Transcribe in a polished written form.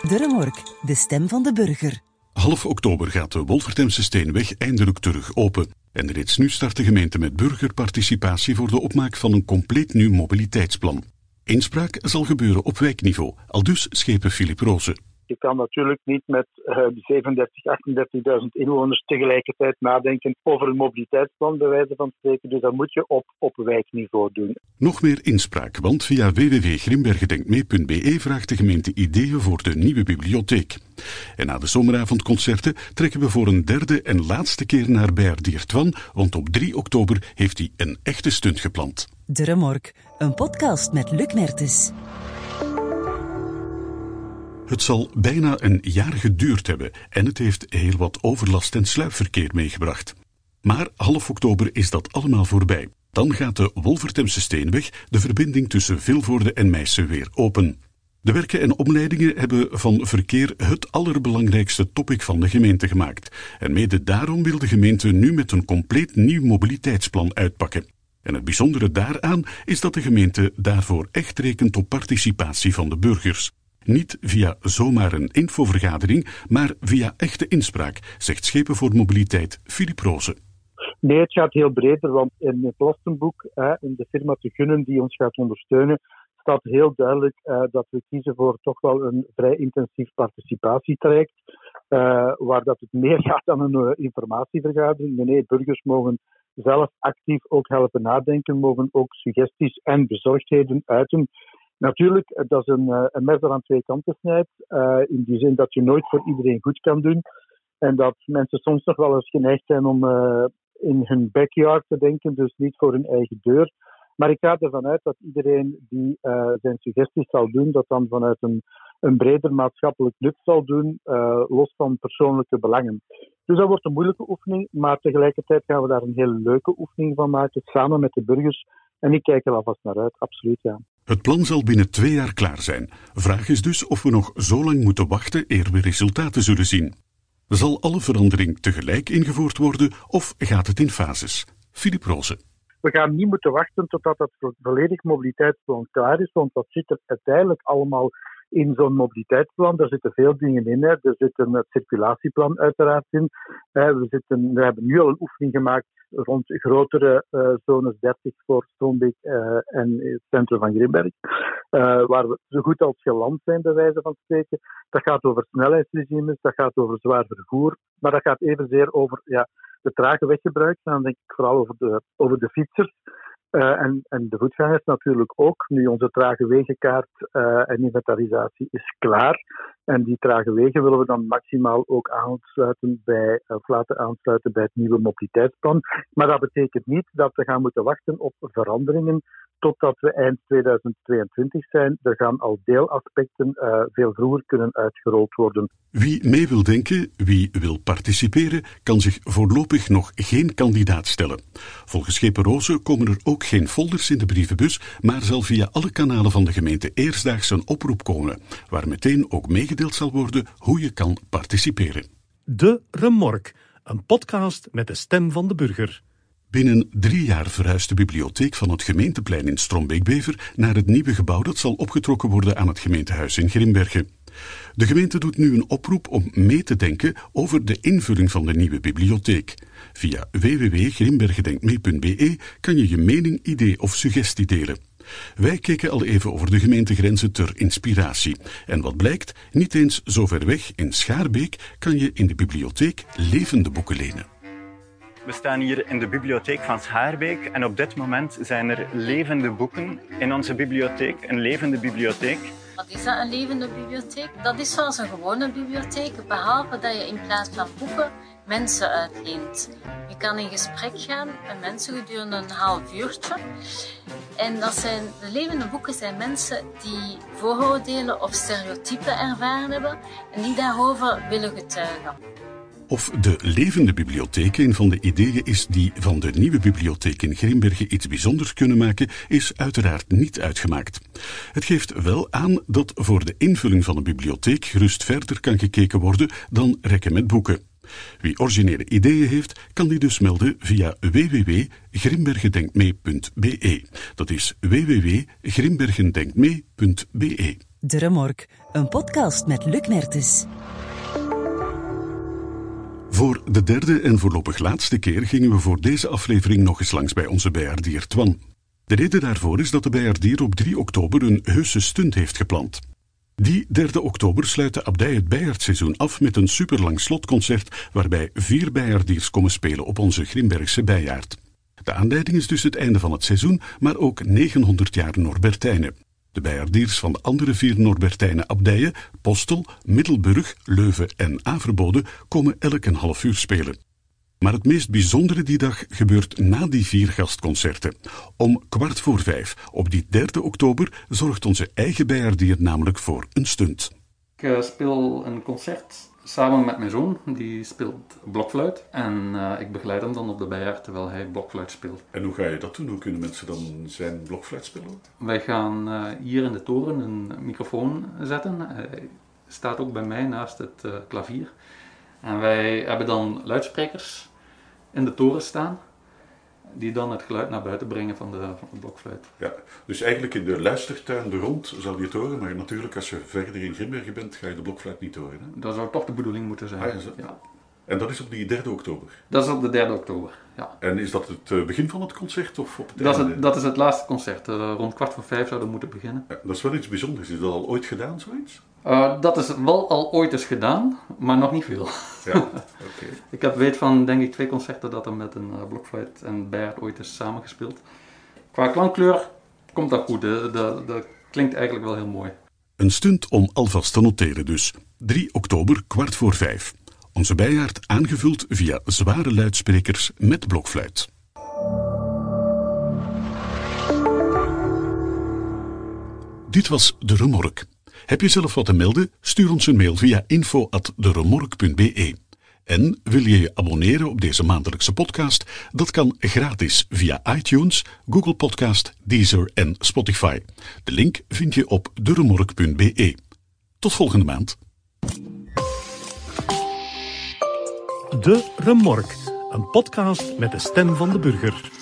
De Remork, de stem van de burger. Half oktober gaat de Wolvertemse Steenweg eindelijk terug open. En reeds nu start de gemeente met burgerparticipatie voor de opmaak van een compleet nieuw mobiliteitsplan. Inspraak zal gebeuren op wijkniveau, aldus schepen Filip Roze. Je kan natuurlijk niet met 37.000, 38.000 inwoners tegelijkertijd nadenken over een mobiliteitsplan, bij wijze van spreken. Dus dat moet je op wijkniveau doen. Nog meer inspraak, want via www.grimbergendenkmee.be vraagt de gemeente ideeën voor de nieuwe bibliotheek. En na de zomeravondconcerten trekken we voor een derde en laatste keer naar Beerdiert-Wan, want op 3 oktober heeft hij een echte stunt gepland. De Remork, een podcast met Luc Mertens. Het zal bijna een jaar geduurd hebben en het heeft heel wat overlast en sluipverkeer meegebracht. Maar half oktober is dat allemaal voorbij. Dan gaat de Wolvertemse Steenweg, de verbinding tussen Vilvoorde en Meissen, weer open. De werken en omleidingen hebben van verkeer het allerbelangrijkste topic van de gemeente gemaakt. En mede daarom wil de gemeente nu met een compleet nieuw mobiliteitsplan uitpakken. En het bijzondere daaraan is dat de gemeente daarvoor echt rekent op participatie van de burgers. Niet via zomaar een infovergadering, maar via echte inspraak, zegt Schepen voor Mobiliteit Filip Roze. Nee, het gaat heel breder, want in het lastenboek, in de firma Te Gunnen die ons gaat ondersteunen, staat heel duidelijk dat we kiezen voor toch wel een vrij intensief participatietraject, waar dat het meer gaat dan een informatievergadering. Nee, burgers mogen zelf actief ook helpen nadenken, mogen ook suggesties en bezorgdheden uiten. Natuurlijk, dat is een mes dat aan twee kanten snijdt, in die zin dat je nooit voor iedereen goed kan doen en dat mensen soms nog wel eens geneigd zijn om in hun backyard te denken, dus niet voor hun eigen deur. Maar ik ga ervan uit dat iedereen die zijn suggesties zal doen, dat dan vanuit een breder maatschappelijk nut zal doen, los van persoonlijke belangen. Dus dat wordt een moeilijke oefening, maar tegelijkertijd gaan we daar een hele leuke oefening van maken, samen met de burgers. En ik kijk er alvast naar uit, absoluut ja. Het plan zal binnen 2 jaar klaar zijn. Vraag is dus of we nog zo lang moeten wachten eer we resultaten zullen zien. Zal alle verandering tegelijk ingevoerd worden of gaat het in fases? Filip Roze. We gaan niet moeten wachten totdat het volledig mobiliteitsplan klaar is, want dat zit er uiteindelijk allemaal in zo'n mobiliteitsplan. Daar zitten veel dingen in. Hè. Er zit een circulatieplan uiteraard in. We hebben nu al een oefening gemaakt rond grotere zones 30 voor Stroombeek en het centrum van Grimberg, waar we zo goed als geland zijn, bij wijze van spreken. Dat gaat over snelheidsregimes, dat gaat over zwaar vervoer, maar dat gaat evenzeer over de trage weggebruik. En dan denk ik vooral over de fietsers. En de voetgangers natuurlijk ook. Nu onze trage wegenkaart en inventarisatie is klaar. En die trage wegen willen we dan maximaal ook laten aansluiten bij het nieuwe mobiliteitsplan. Maar dat betekent niet dat we gaan moeten wachten op veranderingen totdat we eind 2022 zijn. Er gaan al deelaspecten veel vroeger kunnen uitgerold worden. Wie mee wil denken, wie wil participeren, kan zich voorlopig nog geen kandidaat stellen. Volgens Schepen Roze komen er ook geen folders in de brievenbus, maar zal via alle kanalen van de gemeente eerstdaags een oproep komen, waar meteen ook meegedeeld zal worden hoe je kan participeren. De Remork, een podcast met de stem van de burger. Binnen 3 jaar verhuist de bibliotheek van het gemeenteplein in Strombeek-Bever naar het nieuwe gebouw dat zal opgetrokken worden aan het gemeentehuis in Grimbergen. De gemeente doet nu een oproep om mee te denken over de invulling van de nieuwe bibliotheek. Via www.grimbergendenkmee.be kan je je mening, idee of suggestie delen. Wij keken al even over de gemeentegrenzen ter inspiratie. En wat blijkt, niet eens zo ver weg in Schaarbeek kan je in de bibliotheek levende boeken lenen. We staan hier in de bibliotheek van Schaarbeek en op dit moment zijn er levende boeken in onze bibliotheek, een levende bibliotheek. Wat is dat, een levende bibliotheek? Dat is zoals een gewone bibliotheek, behalve dat je in plaats van boeken mensen uitleent. Je kan in gesprek gaan met mensen gedurende een half uurtje. En de levende boeken zijn mensen die vooroordelen of stereotypen ervaren hebben en die daarover willen getuigen. Of de levende bibliotheek een van de ideeën is die van de nieuwe bibliotheek in Grimbergen iets bijzonders kunnen maken, is uiteraard niet uitgemaakt. Het geeft wel aan dat voor de invulling van een bibliotheek gerust verder kan gekeken worden dan rekken met boeken. Wie originele ideeën heeft, kan die dus melden via www.grimbergendenkmee.be. Dat is www.grimbergendenkmee.be. De Remork, een podcast met Luc Mertens. Voor de derde en voorlopig laatste keer gingen we voor deze aflevering nog eens langs bij onze bijaardier Twan. De reden daarvoor is dat de bijaardier op 3 oktober een heuse stunt heeft gepland. Die 3 oktober sluit de abdij het bijaardseizoen af met een superlang slotconcert waarbij 4 bijaardiers komen spelen op onze Grimbergse bijaard. De aanleiding is dus het einde van het seizoen, maar ook 900 jaar Norbertijnen. De bijaardiers van de andere 4 Norbertijnen abdijen, Postel, Middelburg, Leuven en Averbode, komen elk een half uur spelen. Maar het meest bijzondere die dag gebeurt na die 4 gastconcerten. Om 4:15 op die 3 oktober zorgt onze eigen bijaardier namelijk voor een stunt. Ik speel een concert samen met mijn zoon, die speelt blokfluit. En ik begeleid hem dan op de bijaard terwijl hij blokfluit speelt. En hoe ga je dat doen? Hoe kunnen mensen dan zijn blokfluit spelen? Wij gaan hier in de toren een microfoon zetten. Hij staat ook bij mij naast het klavier. En wij hebben dan luidsprekers in de toren staan, die dan het geluid naar buiten brengen van de blokfluit. Ja, dus eigenlijk in de luistertuin er rond zal je het horen, maar natuurlijk als je verder in Grimbergen bent, ga je de blokfluit niet horen. Hè? Dat zou toch de bedoeling moeten zijn. Ja. En dat is op die 3 oktober? Dat is op de 3 oktober, ja. En is dat het begin van het concert of op het einde? Dat is het laatste concert. Rond 4:15 zouden we moeten beginnen. Ja, dat is wel iets bijzonders. Is dat al ooit gedaan, zoiets? Dat is wel al ooit eens gedaan, maar nog niet veel. Ja, okay. Ik weet van, denk ik, 2 concerten dat er met een blokfluit en bijaard ooit is samengespeeld. Qua klankkleur komt dat goed. Dat klinkt eigenlijk wel heel mooi. Een stunt om alvast te noteren dus. 3 oktober, 4:15. Onze bijaard aangevuld via zware luidsprekers met blokfluit. Dit was De Remork. Heb je zelf wat te melden? Stuur ons een mail via info@deremork.be. En wil je je abonneren op deze maandelijkse podcast? Dat kan gratis via iTunes, Google Podcast, Deezer en Spotify. De link vind je op deremork.be. Tot volgende maand. De Remork, een podcast met de stem van de burger.